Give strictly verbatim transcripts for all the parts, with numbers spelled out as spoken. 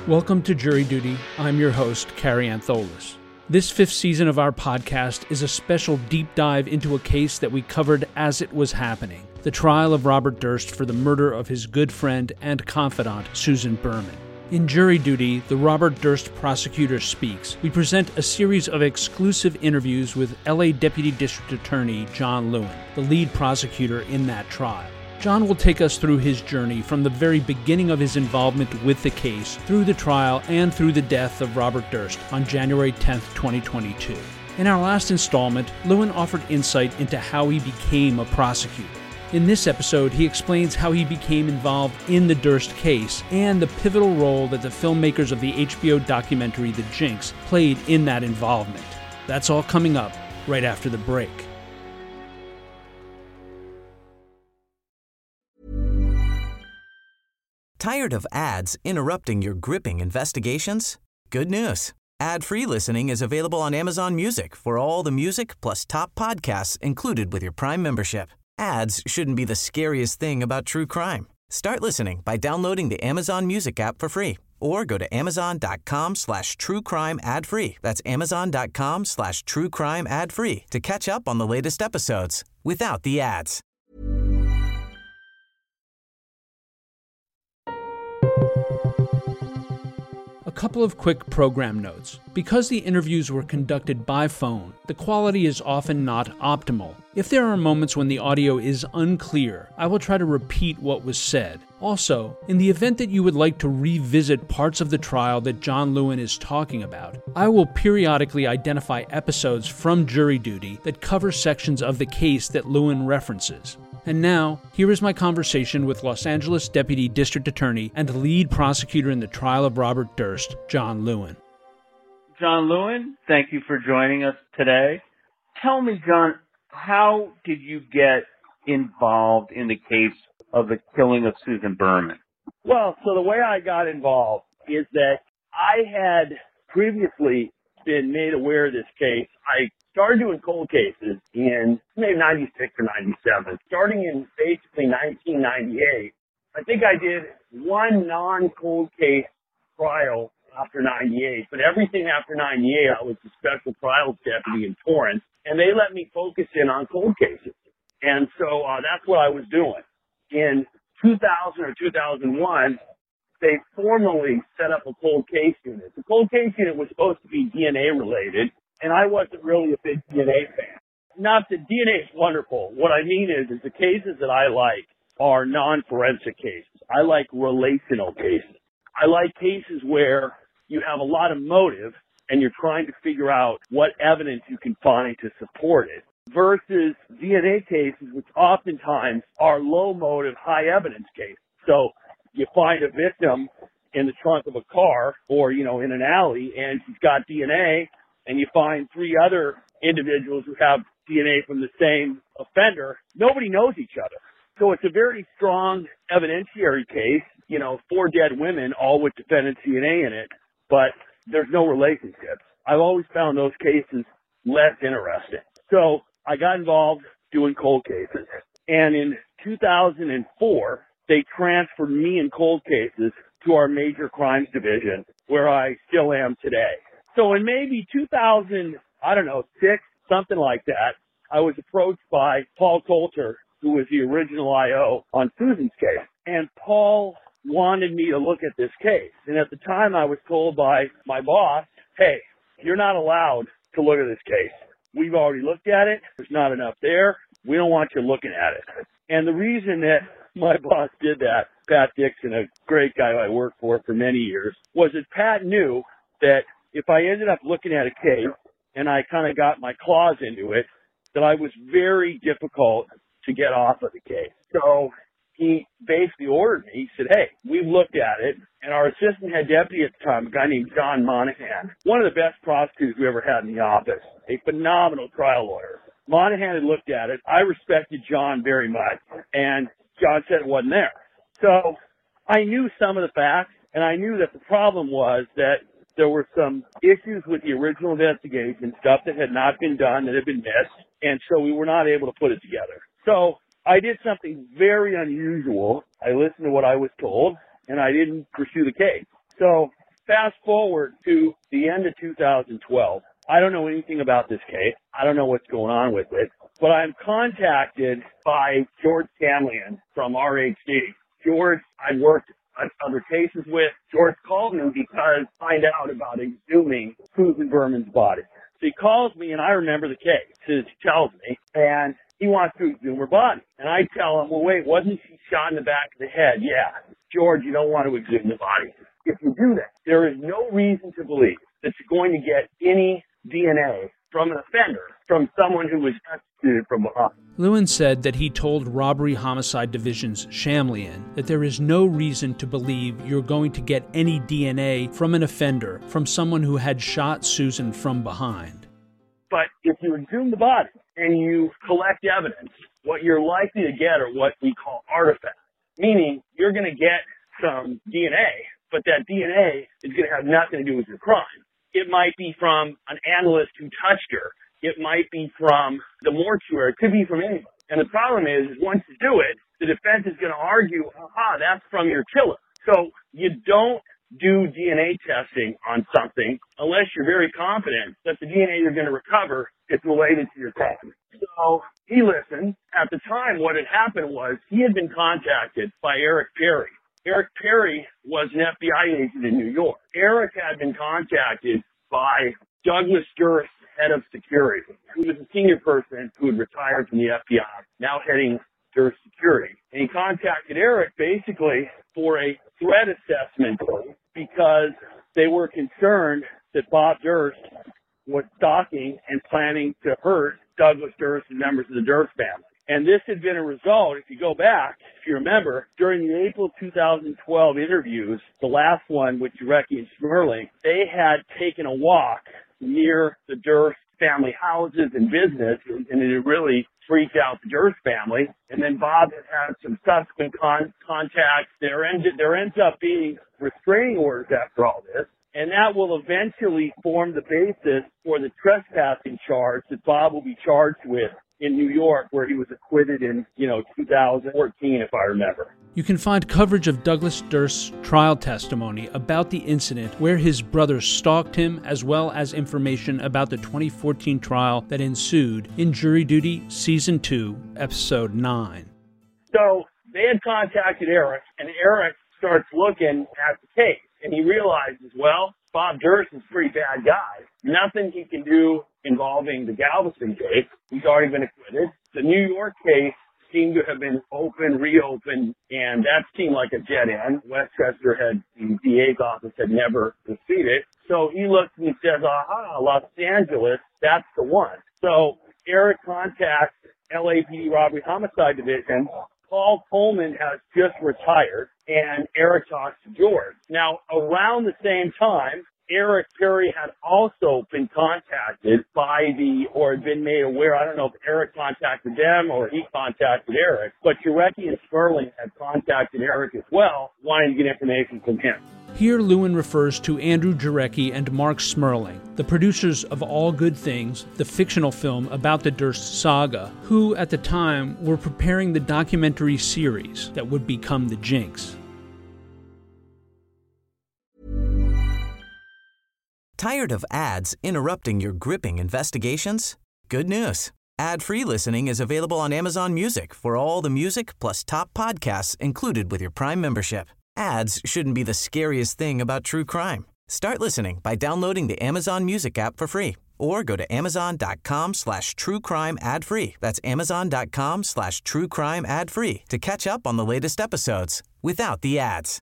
Welcome to Jury Duty. I'm your host, Carrie Antholis. This fifth season of our podcast is a special deep dive into a case that we covered as it was happening, the trial of Robert Durst for the murder of his good friend and confidant, Susan Berman. In Jury Duty, the Robert Durst Prosecutor Speaks, we present a series of exclusive interviews with L A Deputy District Attorney John Lewin, the lead prosecutor in that trial. John will take us through his journey from the very beginning of his involvement with the case, through the trial, and through the death of Robert Durst on January tenth, twenty twenty-two. In our last installment, Lewin offered insight into how he became a prosecutor. In this episode, he explains how he became involved in the Durst case and the pivotal role that the filmmakers of the H B O documentary The Jinx played in that involvement. That's all coming up right after the break. Tired of ads interrupting your gripping investigations? Good news. Ad-free listening is available on Amazon Music for all the music plus top podcasts included with your Prime membership. Ads shouldn't be the scariest thing about true crime. Start listening by downloading the Amazon Music app for free or go to amazon.com slash true crime ad free. That's amazon.com slash true crime ad free to catch up on the latest episodes without the ads. A couple of quick program notes. Because the interviews were conducted by phone, the quality is often not optimal. If there are moments when the audio is unclear, I will try to repeat what was said. Also, in the event that you would like to revisit parts of the trial that John Lewin is talking about, I will periodically identify episodes from Jury Duty that cover sections of the case that Lewin references. And now, here is my conversation with Los Angeles Deputy District Attorney and lead prosecutor in the trial of Robert Durst, John Lewin. John Lewin, thank you for joining us today. Tell me, John, how did you get involved in the case of the killing of Susan Berman? Well, so the way I got involved is that I had previously been made aware of this case. I started doing cold cases in maybe ninety-six or ninety-seven. Starting in basically nineteen ninety-eight, I think I did one non-cold case trial after ninety-eight, but everything after ninety-eight, I was the special trials deputy in Torrance, and they let me focus in on cold cases. And so uh, that's what I was doing. In two thousand or two thousand one, they formally set up a cold case unit. The cold case unit was supposed to be D N A related, and I wasn't really a big D N A fan. Not that D N A is wonderful. What I mean is, is the cases that I like are non-forensic cases. I like relational cases. I like cases where you have a lot of motive and you're trying to figure out what evidence you can find to support it, versus D N A cases, which oftentimes are low motive, high evidence cases. So you find a victim in the trunk of a car or, you know, in an alley, and she's got D N A, and you find three other individuals who have D N A from the same offender. Nobody knows each other. So it's a very strong evidentiary case, you know, four dead women, all with defendant's D N A in it, but there's no relationships. I've always found those cases less interesting. So I got involved doing cold cases. And in two thousand four, they transferred me in cold cases to our major crimes division, where I still am today. So in maybe two thousand, I don't know, six, something like that, I was approached by Paul Coulter, who was the original I O on Susan's case. And Paul wanted me to look at this case. And at the time I was told by my boss, hey, you're not allowed to look at this case. We've already looked at it. There's not enough there. We don't want you looking at it. And the reason that my boss did that, Pat Dixon, a great guy I worked for for many years, was that Pat knew that if I ended up looking at a case and I kind of got my claws into it, that I was very difficult to get off of the case. So he basically ordered me. He said, hey, we've looked at it, and our assistant head deputy at the time, a guy named John Monahan, one of the best prosecutors we ever had in the office, a phenomenal trial lawyer. Monahan had looked at it. I respected John very much, and John said it wasn't there. So I knew some of the facts, and I knew that the problem was that there were some issues with the original investigation, stuff that had not been done, that had been missed, and so we were not able to put it together. So I did something very unusual. I listened to what I was told, and I didn't pursue the case. So fast forward to the end of two thousand twelve. I don't know anything about this case. I don't know what's going on with it, but I'm contacted by George Scanlon from R H D. George, I'd worked on other cases with. George called me because I find out about exhuming Susan Berman's body. So he calls me, and I remember the case. He tells me, and he wants to exhume her body. And I tell him, well, wait, wasn't she shot in the back of the head? Yeah. George, you don't want to exhume the body. If you do that, there is no reason to believe that you're going to get any D N A from an offender, from someone who was executed from behind. Lewin said that he told Robbery Homicide Division's Shamlian that there is no reason to believe you're going to get any D N A from an offender, from someone who had shot Susan from behind. But if you exhume the body and you collect evidence, what you're likely to get are what we call artifacts, meaning you're going to get some D N A, but that D N A is going to have nothing to do with your crime. It might be from an analyst who touched her. It might be from the mortuary. It could be from anybody. And the problem is, once you do it, the defense is going to argue, aha, that's from your killer. So you don't do D N A testing on something unless you're very confident that the D N A you're going to recover is related to your crime. So he listened. At the time, what had happened was he had been contacted by Eric Perry. Eric Perry was an F B I agent in New York. Eric had been contacted by Douglas Durst, head of security, who was a senior person who had retired from the F B I, now heading Durst Security. And he contacted Eric basically for a threat assessment because they were concerned that Bob Durst was stalking and planning to hurt Douglas Durst and members of the Durst family. And this had been a result, if you go back, if you remember, during the April two thousad twelve interviews, the last one with Jarecki and Schmerling, they had taken a walk near the Durst family houses and business, and it had really freaked out the Durst family. And then Bob had had some subsequent con- contacts. There ended, there ends up being restraining orders after all this. And that will eventually form the basis for the trespassing charge that Bob will be charged with in New York, where he was acquitted in, you know, two thousand fourteen, if I remember. You can find coverage of Douglas Durst's trial testimony about the incident where his brother stalked him, as well as information about the twenty fourteen trial that ensued in Jury Duty Season two, Episode nine. So they had contacted Eric, and Eric starts looking at the case, and he realizes, well, Bob Durst is a pretty bad guy. Nothing he can do involving the Galveston case. He's already been acquitted. The New York case seemed to have been open, reopened, and that seemed like a dead end. Westchester had, the D A's office had never proceeded. So he looks and he says, aha, Los Angeles, that's the one. So Eric contacts L A P D Robbery Homicide Division. Paul Coleman has just retired, and Eric talks to George. Now, around the same time, Eric Perry had also been contacted by the, or had been made aware, I don't know if Eric contacted them or he contacted Eric, but Jarecki and Schmerling had contacted Eric as well, wanting to get information from him. Here Lewin refers to Andrew Jarecki and Mark Schmerling, the producers of All Good Things, the fictional film about the Durst saga, who at the time were preparing the documentary series that would become The Jinx. Tired of ads interrupting your gripping investigations? Good news. Ad-free listening is available on Amazon Music for all the music plus top podcasts included with your Prime membership. Ads shouldn't be the scariest thing about true crime. Start listening by downloading the Amazon Music app for free or go to amazon.com slash true crime ad free. That's amazon.com slash true crime ad free to catch up on the latest episodes without the ads.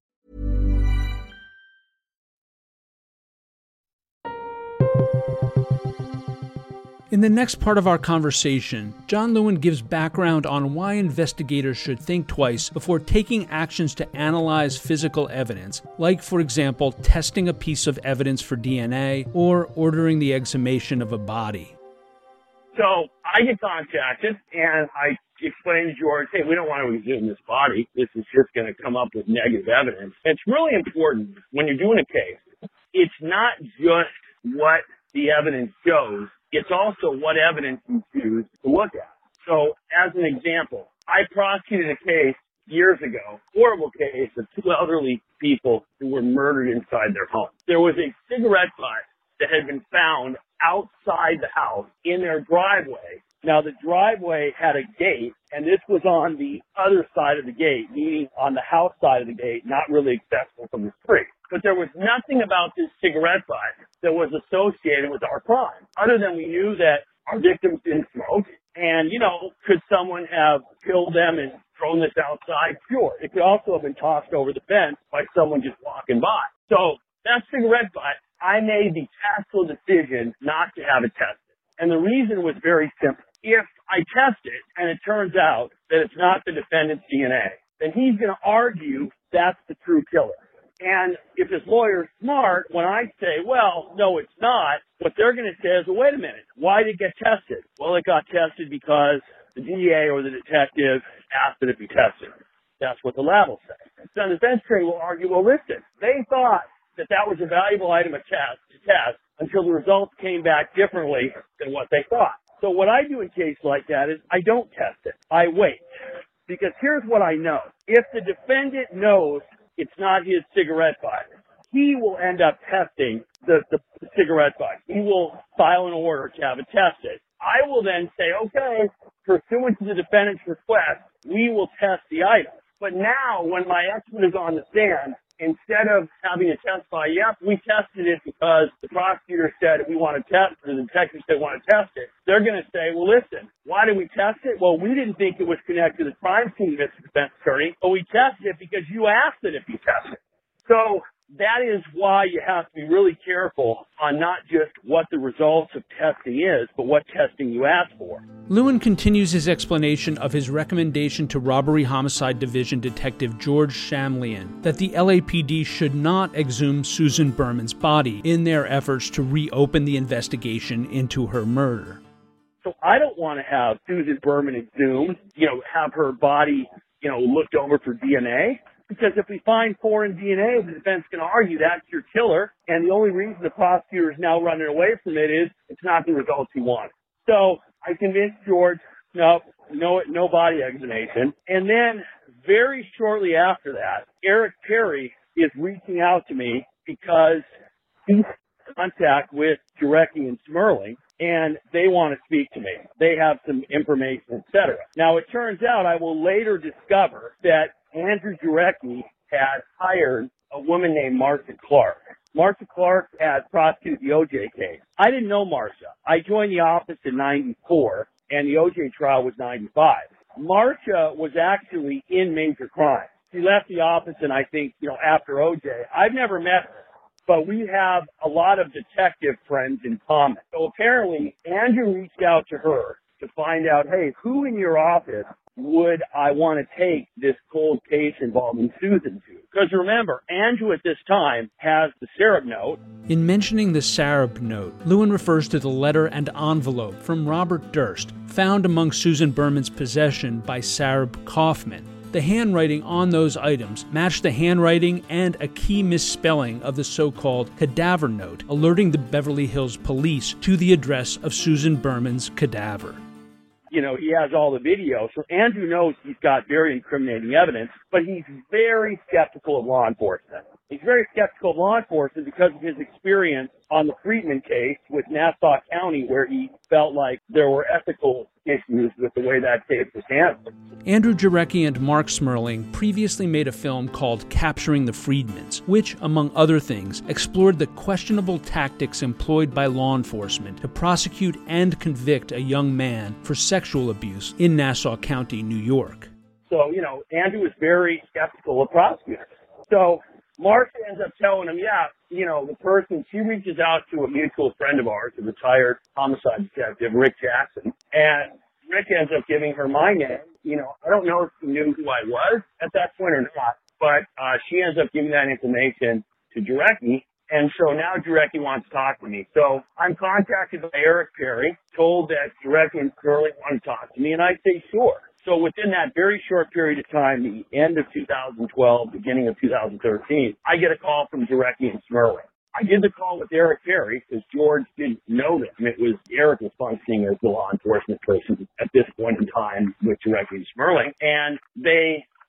In the next part of our conversation, John Lewin gives background on why investigators should think twice before taking actions to analyze physical evidence, like, for example, testing a piece of evidence for D N A or ordering the exhumation of a body. So I get contacted, and I explain to George, hey, we don't want to exhume this body. This is just going to come up with negative evidence. And it's really important when you're doing a case. It's not just what the evidence shows. It's also what evidence you choose to look at. So, as an example, I prosecuted a case years ago, horrible case of two elderly people who were murdered inside their home. There was a cigarette butt that had been found outside the house in their driveway. Now, the driveway had a gate, and this was on the other side of the gate, meaning on the house side of the gate, not really accessible from the street. But there was nothing about this cigarette butt that was associated with our crime, other than we knew that our victims didn't smoke. And, you know, could someone have killed them and thrown this outside? Sure. It could also have been tossed over the fence by someone just walking by. So that cigarette butt, I made the tactful decision not to have it tested. And the reason was very simple. If I test it and it turns out that it's not the defendant's D N A, then he's going to argue that's the true killer. And if his lawyer's smart, when I say, well, no, it's not, what they're going to say is, well, wait a minute, why did it get tested? Well, it got tested because the D A or the detective asked that it be tested. That's what the lab will say. So the defense attorney will argue, well, listen, they thought that that was a valuable item of test, to test until the results came back differently than what they thought. So what I do in cases like that is I don't test it. I wait. Because here's what I know. If the defendant knows it's not his cigarette butt, he will end up testing the, the, the cigarette butt. He will file an order to have it tested. I will then say, okay, pursuant to the defendant's request, we will test the item. But now when my expert is on the stand, instead of having to testify, yep, we tested it because the prosecutor said we want to test it, or the detective said we want to test it, they're going to say, well, listen, why did we test it? Well, we didn't think it was connected to the crime scene, Mister Defense Attorney, but we tested it because you asked it if you tested it. So that is why you have to be really careful on not just what the results of testing is, but what testing you ask for. Lewin continues his explanation of his recommendation to Robbery Homicide Division Detective George Shamlian that the L A P D should not exhume Susan Berman's body in their efforts to reopen the investigation into her murder. So I don't want to have Susan Berman exhumed, you know, have her body, you know, looked over for D N A. Because if we find foreign D N A, the defense can argue that's your killer, and the only reason the prosecutor is now running away from it is it's not the results he wanted. So I convinced George, no, no, no body exhumation. And then very shortly after that, Eric Perry is reaching out to me because he's in contact with Jarecki and Smerling, and they want to speak to me. They have some information, et cetera. Now, it turns out I will later discover that Andrew Jarecki had hired a woman named Marcia Clark. Marcia Clark had prosecuted the O J case. I didn't know Marcia. I joined the office in ninety-four, and the O J trial was ninety-five. Marcia was actually in Major Crimes. She left the office, and I think, you know, after O J. I've never met her, but we have a lot of detective friends in common. So apparently, Andrew reached out to her to find out, hey, who in your office would I want to take this cold case involving Susan to? Because remember, Andrew at this time has the Sarab note. In mentioning the Sarab note, Lewin refers to the letter and envelope from Robert Durst, found among Susan Berman's possession by Sarab Kaufman. The handwriting on those items matched the handwriting and a key misspelling of the so-called cadaver note, alerting the Beverly Hills police to the address of Susan Berman's cadaver. You know, he has all the video, so Andrew knows he's got very incriminating evidence, but he's very skeptical of law enforcement. He's very skeptical of law enforcement because of his experience on the Friedman case with Nassau County, where he felt like there were ethical issues with the way that case was handled. Andrew Jarecki and Mark Smerling previously made a film called Capturing the Friedmans, which, among other things, explored the questionable tactics employed by law enforcement to prosecute and convict a young man for sexual abuse in Nassau County, New York. So, you know, Andrew was very skeptical of prosecutors. So Marcia ends up telling him, yeah, you know, the person, she reaches out to a mutual friend of ours, a retired homicide detective, Rick Jackson, and Rick ends up giving her my name. You know, I don't know if she knew who I was at that point or not, but uh, she ends up giving that information to Jarecki, and so now Jarecki wants to talk to me. So I'm contacted by Eric Perry, told that Jarecki and Smerling want to talk to me, and I say sure. So within that very short period of time, the end of two thousand twelve, beginning of two thousand thirteen, I get a call from Jarecki and Smerling. I did the call with Eric Perry because George didn't know them. It was Eric was functioning as the law enforcement person at this point in time with Jarecki and Smerling. And they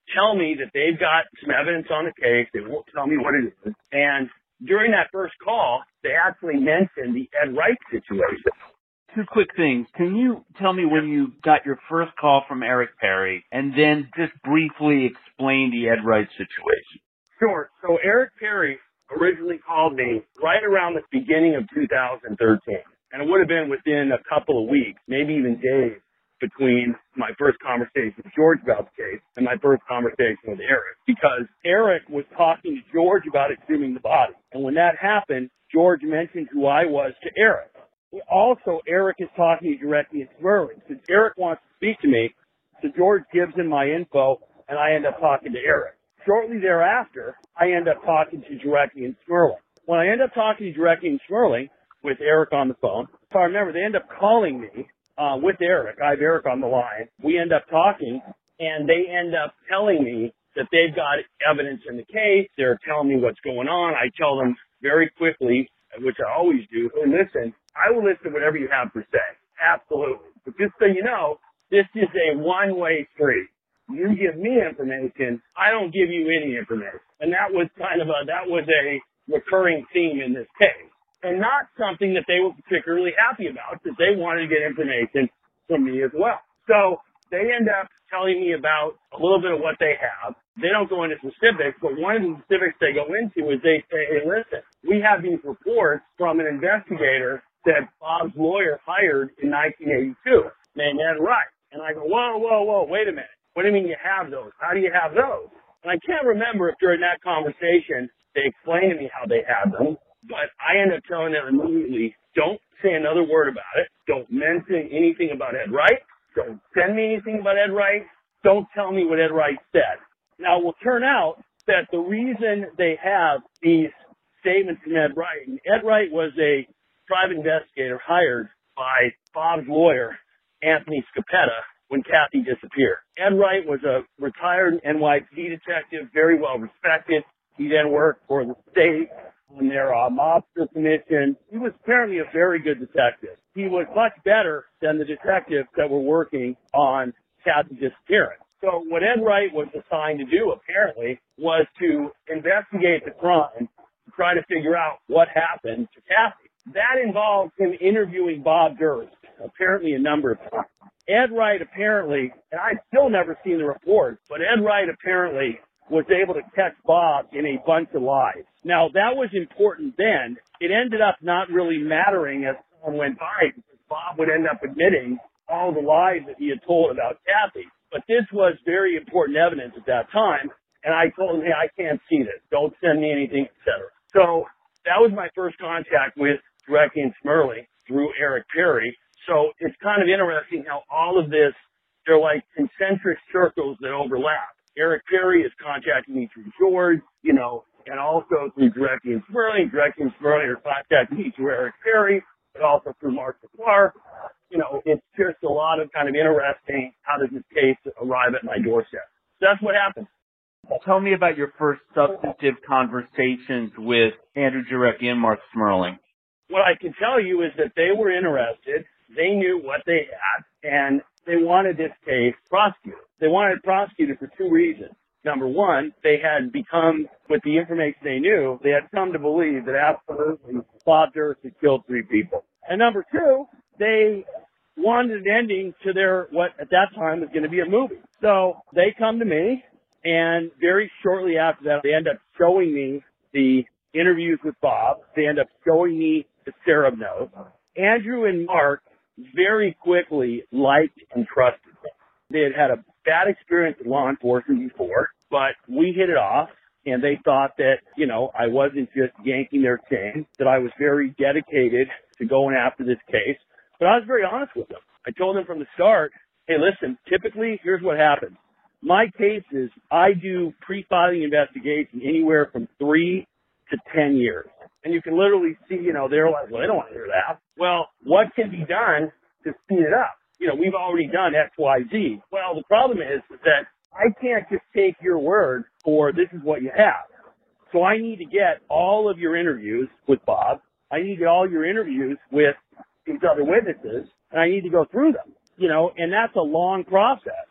tell me that they've got some evidence on the case. They won't tell me what it is. And during that first call, they actually mentioned the Ed Wright situation. Two quick things. Can you tell me when you got your first call from Eric Perry, and then just briefly explain the Ed Wright situation? Sure. So Eric Perry originally called me right around the beginning of two thousand thirteen. And it would have been within a couple of weeks, maybe even days, between my first conversation with George about the case and my first conversation with Eric. Because Eric was talking to George about exhuming the body. And when that happened, George mentioned who I was to Eric. Also, Eric is talking directly to Smerling. Since Eric wants to speak to me, so George gives him my info, and I end up talking to Eric. Shortly thereafter, I end up talking to Jarecki and Smerling. When I end up talking to Jarecki and Smerling with Eric on the phone, if I remember, they end up calling me uh, with Eric. I have Eric on the line. We end up talking, and they end up telling me that they've got evidence in the case. They're telling me what's going on. I tell them very quickly, which I always do, hey, listen, I will listen to whatever you have to say. Absolutely. But just so you know, this is a one-way street. You give me information, I don't give you any information. And that was kind of a, that was a recurring theme in this case. And not something that they were particularly happy about, because they wanted to get information from me as well. So they end up telling me about a little bit of what they have. They don't go into specifics, but one of the specifics they go into is they say, hey, listen, we have these reports from an investigator that Bob's lawyer hired in nineteen eighty-two, named Ed Wright. And I go, whoa, whoa, whoa, wait a minute. What do you mean you have those? How do you have those? And I can't remember if during that conversation they explained to me how they had them, but I ended up telling them immediately, don't say another word about it. Don't mention anything about Ed Wright. Don't send me anything about Ed Wright. Don't tell me what Ed Wright said. Now, it will turn out that the reason they have these statements from Ed Wright, and Ed Wright was a private investigator hired by Bob's lawyer, Anthony Scapetta, when Kathy disappeared. Ed Wright was a retired N Y P D detective, very well respected. He then worked for the state on their uh, mobster commission. He was apparently a very good detective. He was much better than the detectives that were working on Kathy's disappearance. So what Ed Wright was assigned to do, apparently, was to investigate the crime, to try to figure out what happened to Kathy. That involved him interviewing Bob Durst, apparently a number of times. Ed Wright apparently, and I've still never seen the report, but Ed Wright apparently was able to catch Bob in a bunch of lies. Now, that was important then. It ended up not really mattering as time went by, because Bob would end up admitting all the lies that he had told about Kathy. But this was very important evidence at that time, and I told him, hey, I can't see this. Don't send me anything, et cetera. So that was my first contact with Jarecki and Smerling through Eric Perry. So it's kind of interesting how all of this, they're like concentric circles that overlap. Eric Perry is contacting me through George, you know, and also through Jarecki and Smerling. Jarecki and Smerling are contacting me through Eric Perry, but also through Mark Clark. You know, it's just a lot of kind of interesting, how does this case arrive at my doorstep? So that's what happened. Tell me about your first substantive conversations with Andrew Jarecki and Mark Smerling. What I can tell you is that they were interested. They knew what they had, and they wanted this case prosecuted. They wanted it prosecuted for two reasons. Number one, they had become, with the information they knew, they had come to believe that absolutely Bob Durst had killed three people. And number two, they wanted an ending to their, what at that time was going to be a movie. So they come to me, and very shortly after that, they end up showing me the interviews with Bob. They end up showing me the Sereb note. Andrew and Mark very quickly liked and trusted me. They had had a bad experience with law enforcement before, but we hit it off, and they thought that, you know, I wasn't just yanking their chain, that I was very dedicated to going after this case. But I was very honest with them. I told them from the start, hey, listen, typically, here's what happens. My cases, I do pre-filing investigation anywhere from three to ten years. And you can literally see, you know, they're like, well, they don't want to hear that. Well, what can be done to speed it up? You know, we've already done X, Y, Z. Well, the problem is that I can't just take your word for this is what you have. So I need to get all of your interviews with Bob. I need to get all your interviews with these other witnesses, and I need to go through them, you know, and that's a long process.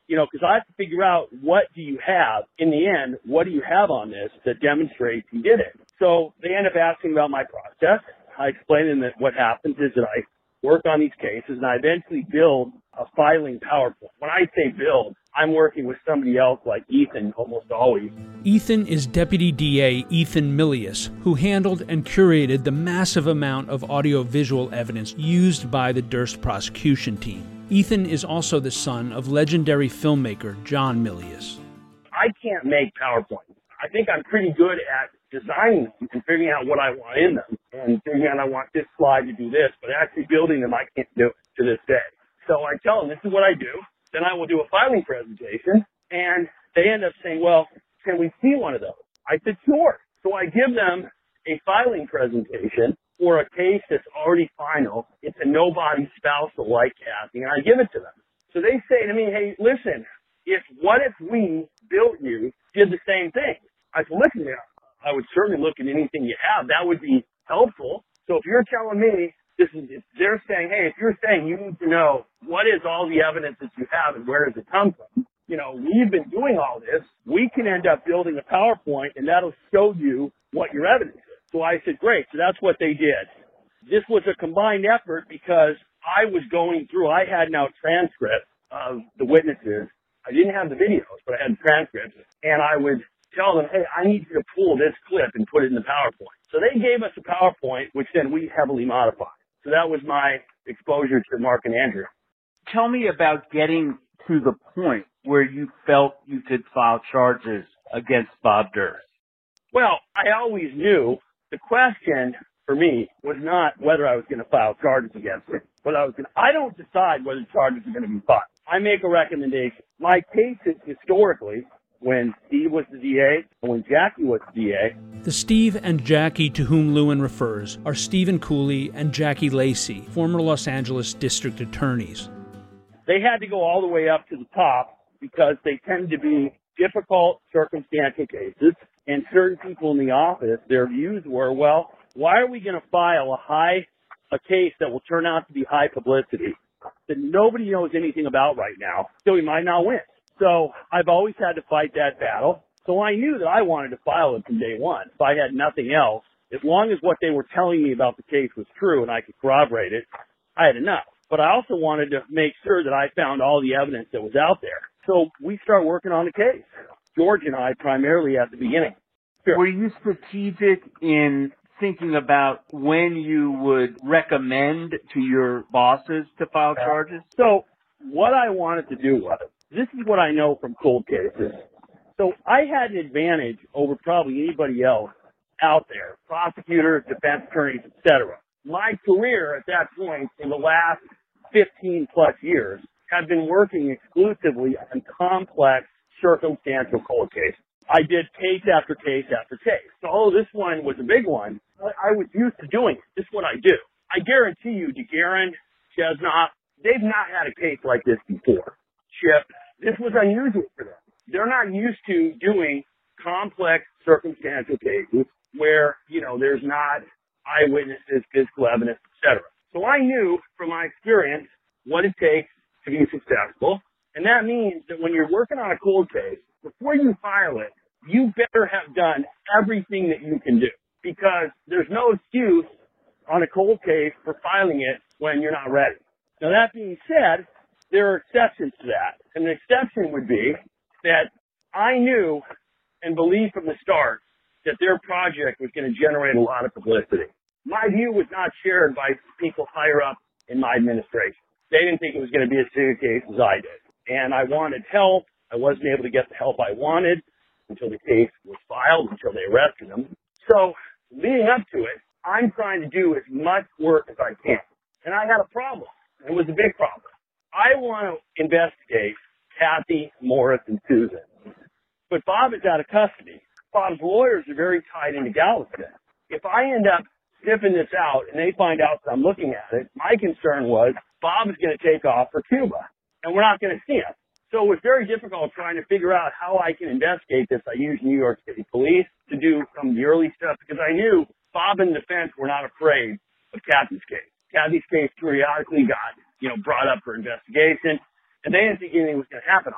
You know, because I have to figure out what do you have in the end, what do you have on this that demonstrates he did it. So they end up asking about my process. I explain to them that what happens is that I work on these cases and I eventually build a filing PowerPoint. When I say build, I'm working with somebody else like Ethan almost always. Ethan is Deputy D A Ethan Milius, who handled and curated the massive amount of audiovisual evidence used by the Durst prosecution team. Ethan is also the son of legendary filmmaker John Milius. I can't make PowerPoints. I think I'm pretty good at designing them and figuring out what I want in them and figuring out I want this slide to do this, but actually building them I can't do it to this day. So I tell them this is what I do. Then I will do a filing presentation, and they end up saying, well, can we see one of those? I said, sure. So I give them a filing presentation for a case that's already final. It's a nobody spousal like casting, and I give it to them. So they say to me, hey, listen, if what if we built you did the same thing? I said, listen, I would certainly look at anything you have. That would be helpful. So if you're telling me, this is, if they're saying, hey, if you're saying you need to know what is all the evidence that you have and where does it come from, you know, we've been doing all this. We can end up building a PowerPoint, and that'll show you what your evidence is. So I said, great. So that's what they did. This was a combined effort because I was going through, I had now transcripts of the witnesses. I didn't have the videos, but I had transcripts, and I would tell them, hey, I need you to pull this clip and put it in the PowerPoint. So they gave us a PowerPoint, which then we heavily modified. So that was my exposure to Mark and Andrew. Tell me about getting to the point where you felt you could file charges against Bob Durst. Well, I always knew the question for me was not whether I was going to file charges against him. Whether I was going to, I don't decide whether charges are going to be filed. I make a recommendation. My cases historically, when Steve was the D A and when Jackie was the D A. The Steve and Jackie to whom Lewin refers are Stephen Cooley and Jackie Lacey, former Los Angeles district attorneys. They had to go all the way up to the top because they tend to be difficult circumstantial cases, and certain people in the office, their views were, well, why are we going to file a high, a case that will turn out to be high publicity that nobody knows anything about right now, so we might not win? So I've always had to fight that battle. So I knew that I wanted to file it from day one. If I had nothing else, as long as what they were telling me about the case was true and I could corroborate it, I had enough. But I also wanted to make sure that I found all the evidence that was out there. So we started working on the case. George and I primarily at the beginning. Sure. Were you strategic in thinking about when you would recommend to your bosses to file charges? So what I wanted to do was, this is what I know from cold cases. So I had an advantage over probably anybody else out there, prosecutors, defense attorneys, et cetera. My career at that point in the last fifteen plus years had been working exclusively on complex circumstantial cold cases. I did case after case after case. So, oh, this one was a big one. I was used to doing it. This is what I do. I guarantee you, DeGuerin, Chesnok, they've not had a case like this before. Chip, this was unusual for them. They're not used to doing complex circumstantial cases where, you know, there's not eyewitnesses, physical evidence, et cetera. So I knew from my experience what it takes to be successful. And that means that when you're working on a cold case, before you file it, you better have done everything that you can do, because there's no excuse on a cold case for filing it when you're not ready. Now, that being said, there are exceptions to that. And the exception would be that I knew and believed from the start that their project was going to generate a lot of publicity. My view was not shared by people higher up in my administration. They didn't think it was going to be as serious a case as I did. And I wanted help. I wasn't able to get the help I wanted until the case was filed, until they arrested him. So leading up to it, I'm trying to do as much work as I can. And I had a problem. It was a big problem. I want to investigate Kathy, Morris, and Susan. But Bob is out of custody. Bob's lawyers are very tied into Galveston. If I end up sniffing this out and they find out that I'm looking at it, my concern was Bob is going to take off for Cuba, and we're not going to see him. So it was very difficult trying to figure out how I can investigate this. I used New York City police to do some of the early stuff because I knew Bob and the defense were not afraid of Kathy's case. Kathy's case periodically got, you know, brought up for investigation, and they didn't think anything was going to happen on it.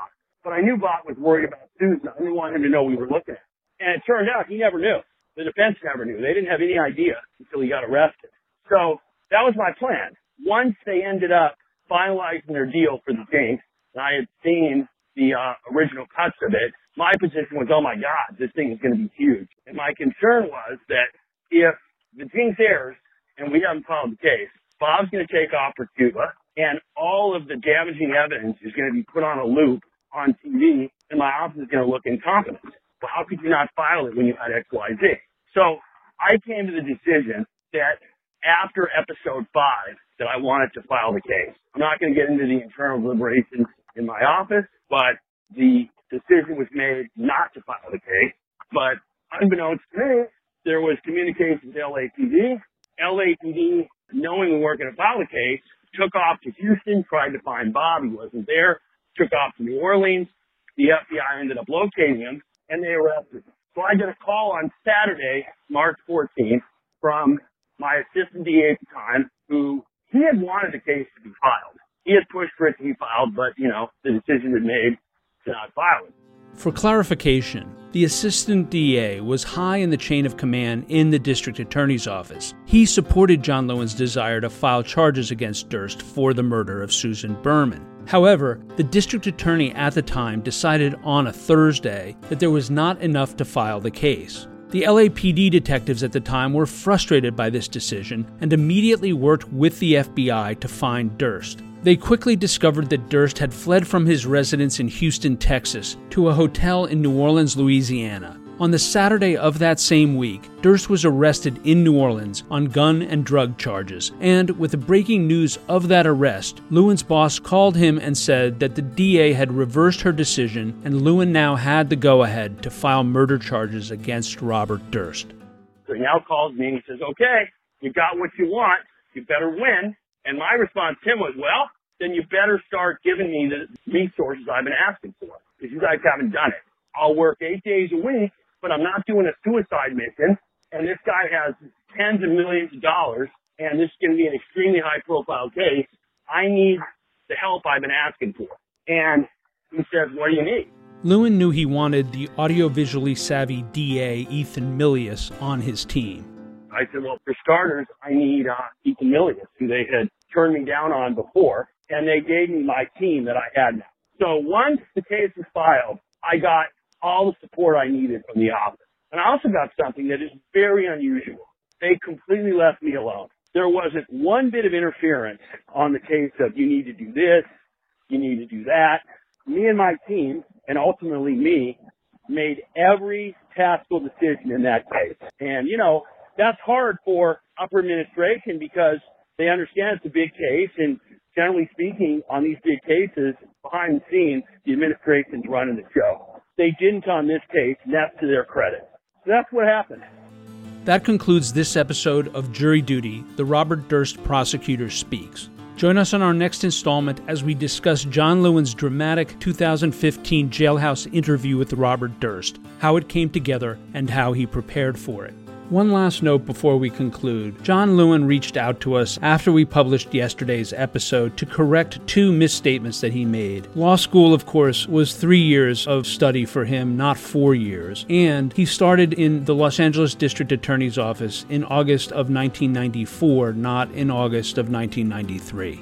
but I knew Bob was worried about Susan. I didn't want him to know we were looking at him. And it turned out he never knew. The defense never knew. They didn't have any idea until he got arrested. So that was my plan. Once they ended up finalizing their deal for the Jinx, and I had seen the uh, original cuts of it, my position was, oh my God, this thing is going to be huge. And my concern was that if the Jinx airs and we haven't filed the case, Bob's going to take off for Cuba, and all of the damaging evidence is going to be put on a loop on T V, and my office is going to look incompetent. Well, how could you not file it when you had X Y Z? So I came to the decision that after episode five that I wanted to file the case. I'm not going to get into the internal deliberations in my office, but the decision was made not to file the case. But unbeknownst to me, there was communication to L A P D. L A P D, knowing we weren't going to file the case, took off to Houston, tried to find Bob. He wasn't there. Took off to New Orleans. The F B I ended up locating him, and they arrested him. So I get a call on Saturday, March fourteenth, from my assistant D A at the time, who he had wanted the case to be filed. He had pushed for it to be filed, but, you know, the decision was made to not file it. For clarification, the assistant D A was high in the chain of command in the district attorney's office. He supported John Lewin's desire to file charges against Durst for the murder of Susan Berman. However, the district attorney at the time decided on a Thursday that there was not enough to file the case. The L A P D detectives at the time were frustrated by this decision and immediately worked with the F B I to find Durst. They quickly discovered that Durst had fled from his residence in Houston, Texas, to a hotel in New Orleans, Louisiana. On the Saturday of that same week, Durst was arrested in New Orleans on gun and drug charges, and with the breaking news of that arrest, Lewin's boss called him and said that the D A had reversed her decision and Lewin now had the go-ahead to file murder charges against Robert Durst. So he now calls me and he says, okay, you got what you want, you better win. And my response to him was, well, then you better start giving me the resources I've been asking for, because you guys haven't done it. I'll work eight days a week, but I'm not doing a suicide mission, and this guy has tens of millions of dollars, and this is going to be an extremely high-profile case. I need the help I've been asking for. And he says, what do you need? Lewin knew he wanted the audiovisually savvy D A Ethan Milius on his team. I said, well, for starters, I need uh, Ethan Milius, who they had turned me down on before, and they gave me my team that I had now. So once the case was filed, I got all the support I needed from the office. And I also got something that is very unusual. They completely left me alone. There wasn't one bit of interference on the case of you need to do this, you need to do that. Me and my team, and ultimately me, made every tactical decision in that case. And, you know, that's hard for upper administration because they understand it's a big case, and generally speaking, on these big cases, behind the scenes, the administration's running the show. They didn't on this case, and that's to their credit. So that's what happened. That concludes this episode of Jury Duty, the Robert Durst Prosecutor Speaks. Join us on our next installment as we discuss John Lewin's dramatic two thousand fifteen jailhouse interview with Robert Durst, how it came together, and how he prepared for it. One last note before we conclude. John Lewin reached out to us after we published yesterday's episode to correct two misstatements that he made. Law school, of course, was three years of study for him, not four years. And he started in the Los Angeles District Attorney's Office in August of nineteen ninety-four, not in August of nineteen ninety-three.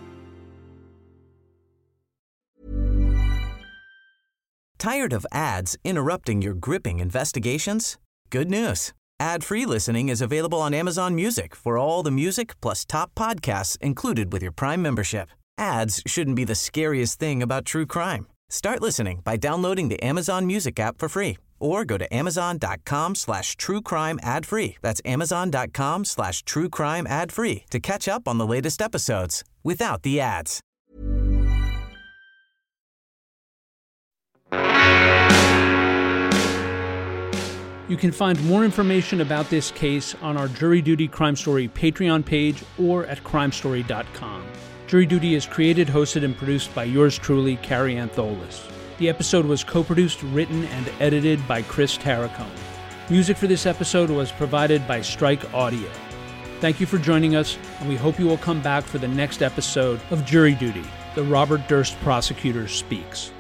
Tired of ads interrupting your gripping investigations? Good news. Ad-free listening is available on Amazon Music for all the music plus top podcasts included with your Prime membership. Ads shouldn't be the scariest thing about true crime. Start listening by downloading the Amazon Music app for free or go to amazon.com slash true crime ad free. That's amazon.com slash true crime ad free to catch up on the latest episodes without the ads. You can find more information about this case on our Jury Duty Crime Story Patreon page or at crime story dot com. Jury Duty is created, hosted, and produced by yours truly, Carrie Antholis. The episode was co-produced, written, and edited by Chris Tarracone. Music for this episode was provided by Strike Audio. Thank you for joining us, and we hope you will come back for the next episode of Jury Duty, the Robert Durst Prosecutor Speaks.